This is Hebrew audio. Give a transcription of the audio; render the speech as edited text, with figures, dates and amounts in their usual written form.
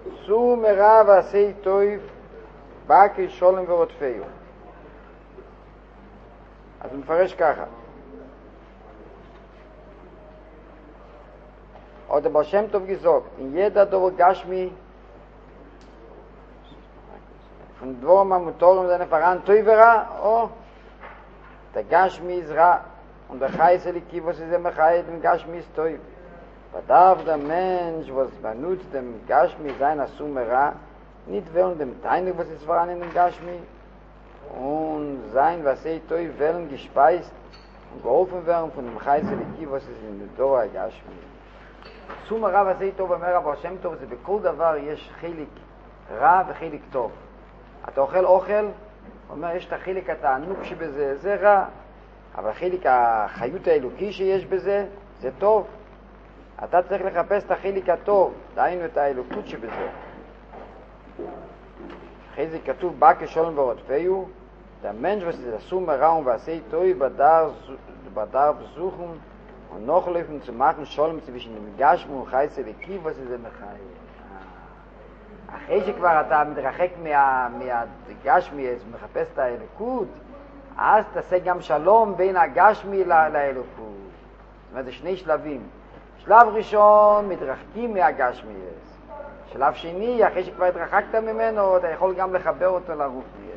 סור מרע ועשה טוב בקי שולם ורודפהו. אז הוא מפרש ככה. עוד הבעל שם טוב gesagt, in jeder Dover Gashmi von Dvorma Motoren seine Veran Teuvera, oh, der Gashmi ist Ra und der Chais Eliki, was ist immer Chai, dem Gashmi ist Teuv. Bedarf der Mensch, was benutzt dem Gashmi sein Asume Ra, nicht während dem Teinig, was ist voran in dem Gashmi, und sein, was Teuv, werden gespeist und geholfen werden von dem Chais Eliki, was ist in dem Dover Gashmi. סום הרע ועשה טוב אומר הבעל שם טוב, זה בכל דבר יש חיליק רע וחיליק טוב. אתה אוכל אוכל, אומר יש את החיליק התענוג שבזה, זה רע, אבל חיליק החיות האלוקי שיש בזה, זה טוב. אתה צריך לחפש את החיליק הטוב, דהיינו את האלוקות שבזה. אחרי זה כתוב בא כשולם ורודפהו, der Mensch, was ist das Summe Raum, was sei toi, bedarf suchen und nachlaufen zu machen, Scholem zwischen dem Gashmu und Chais Eliki, was ist denn Chai? אחרי שכבר אתה מתרחק מהגשמי, מחפש את האלוקות, אז תעשה גם שלום בין הגשמי לאלוקות. זאת אומרת, זה שני שלבים. שלב ראשון, מתרחקים מהגשמי. שלב שני, אחרי שכבר התרחקת ממנו, אתה יכול גם לחבר אותו לרוחני.